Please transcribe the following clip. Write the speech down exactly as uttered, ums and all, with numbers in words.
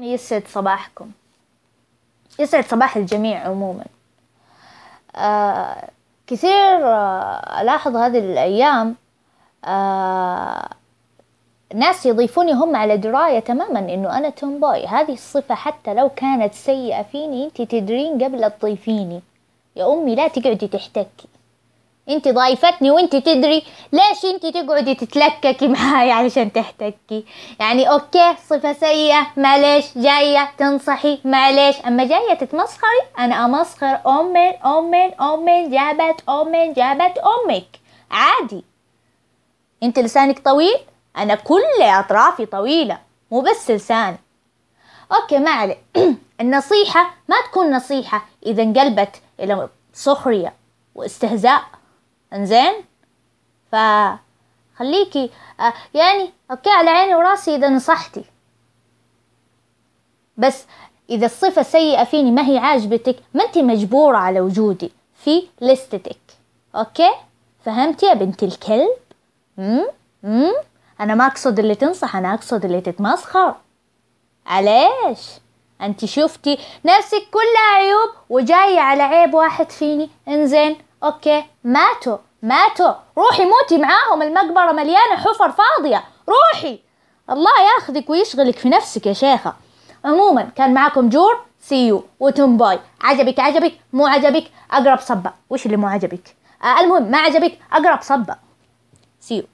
يسعد صباحكم، يسعد صباح الجميع عموما. آه كثير آه ألاحظ هذه الأيام آه ناس يضيفوني هم على دراية تماما إنه أنا تومبوي. هذه الصفة حتى لو كانت سيئة فيني أنت تدرين قبل لا تضيفيني. يا أمي لا تقعدي تحتكي، انت ضايفتني وانت تدري. ليش انت تقعدي تتلككي معاي علشان تحتكي؟ يعني اوكي صفة سيئة معليش، جاية تنصحي معليش، اما جاية تتمسخري انا امسخر امين امين امين جابت امين جابت امك عادي. انت لسانك طويل، انا كل اطرافي طويلة مو بس لساني. اوكي ما عليه. النصيحة ما تكون نصيحة اذا انقلبت الى سخرية واستهزاء، انزين؟ فخليكي آه يعني اوكي على عيني وراسي اذا نصحتي، بس اذا الصفة سيئة فيني ما هي عاجبتك ما انت مجبورة على وجودي في لستك. اوكي فهمتي يا بنت الكلب؟ امم امم انا ما اقصد اللي تنصح، انا اقصد اللي تتمسخر. علاش انت شفتي نفسك كلها عيوب وجاية على عيب واحد فيني؟ انزين اوكي ماتوا ماتوا، روحي موتي معاهم، المقبرة مليانة حفر فاضية، روحي الله ياخذك ويشغلك في نفسك يا شيخة. عموما كان معكم جور سيو وتومبوي. عجبك عجبك، مو عجبك اقرب صبة. وش اللي مو عجبك؟ آه المهم ما عجبك اقرب صبة. سيو.